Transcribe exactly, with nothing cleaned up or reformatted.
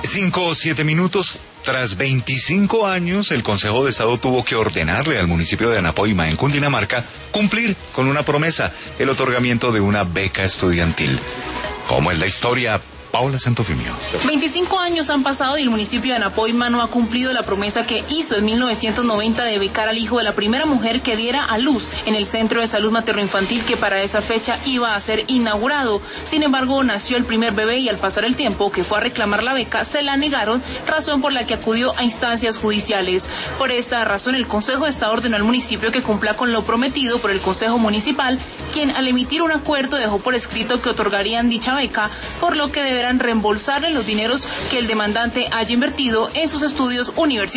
Cinco o siete minutos. Tras veinticinco años, el Consejo de Estado tuvo que ordenarle al municipio de Anapoima, en Cundinamarca, cumplir con una promesa, el otorgamiento de una beca estudiantil. ¿Cómo es la historia? Paula Santofimio. veinticinco años han pasado y el municipio de Anapoima no ha cumplido la promesa que hizo en mil novecientos noventa de becar al hijo de la primera mujer que diera a luz en el Centro de Salud Materno-Infantil que para esa fecha iba a ser inaugurado. Sin embargo, nació el primer bebé y al pasar el tiempo que fue a reclamar la beca se la negaron, razón por la que acudió a instancias judiciales. Por esta razón, el Consejo de Estado ordenó al municipio que cumpla con lo prometido por el Consejo Municipal, quien al emitir un acuerdo dejó por escrito que otorgarían dicha beca, por lo que debe deberán reembolsarle los dineros que el demandante haya invertido en sus estudios universitarios.